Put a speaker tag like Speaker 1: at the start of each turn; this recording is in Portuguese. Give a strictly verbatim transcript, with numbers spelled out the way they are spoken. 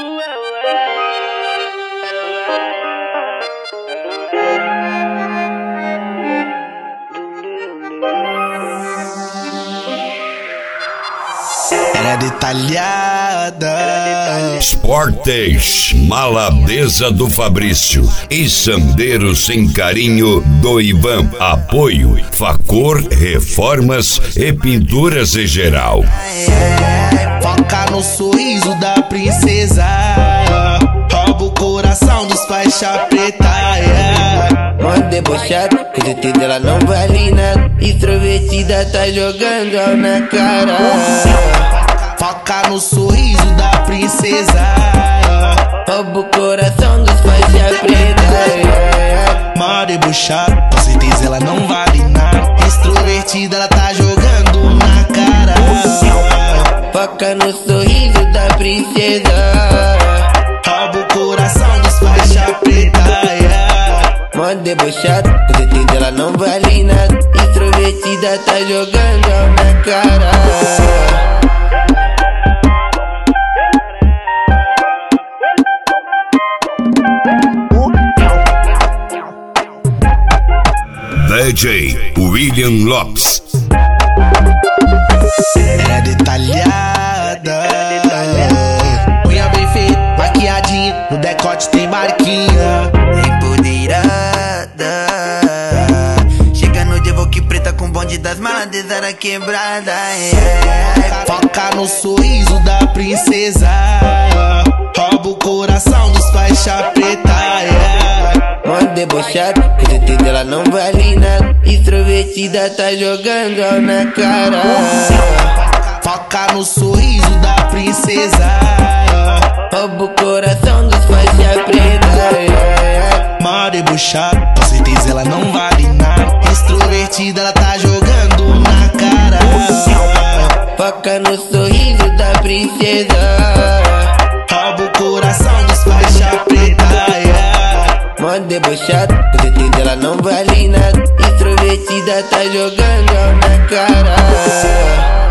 Speaker 1: Era detalhada.
Speaker 2: Sportes, Maladeza do Fabrício e Sandeiro Sem Carinho do Ivan. Apoio Facor Reformas e Pinturas em Geral.
Speaker 1: Foca no sorriso da princesa, rouba o coração dos faixa preta. Yeah.
Speaker 3: Mó debochado, com certeza ela não vale nada. Extrovertida tá jogando na cara.
Speaker 1: Foca no sorriso da princesa,
Speaker 3: rouba o coração dos faixa preta.
Speaker 1: Mó debochado, com certeza ela não vale nada. Extrovertida ela tá jogando na cara.
Speaker 3: Foca no sorriso da princesa,
Speaker 1: rouba o coração dos faixa preta. Yeah.
Speaker 3: Mó debochado, com certeza ela não vale nada. Extrovertida tá jogando na cara.
Speaker 2: D J William Lopes.
Speaker 1: Era detalhada, unha bem feita, maquiadinha, no decote tem marquinha.
Speaker 3: Empoderada, chega no Devoque preta com bonde das maladezas quebrada. É.
Speaker 1: Foca no sorriso da princesa, rouba o coração dos faixa preta. Yeah.
Speaker 3: Mó debochado, com certeza ela não vale nada. Extrovertida tá jogando na cara.
Speaker 1: Foca no sorriso da princesa,
Speaker 3: rouba o coração dos faixa preta.
Speaker 1: Mó debochado, com certeza ela não vale nada. Extrovertida ela tá jogando na cara.
Speaker 3: Foca no sorriso da princesa,
Speaker 1: rouba o coração dos faixa preta. Yeah.
Speaker 3: Mó debochado, com certeza ela não vale nada. Extrovertida tá jogando na cara.